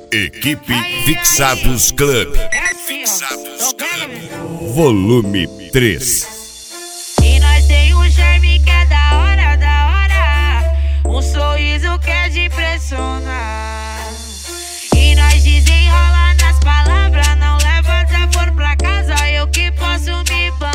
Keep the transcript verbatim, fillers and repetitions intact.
Equipe Fixados Club. Fixados Club. Volume três. E nós tem um charme que é da hora, da hora. Um sorriso que é de impressionar. E nós desenrola nas palavras. Não leva desaforo pra casa, eu que posso me bancar.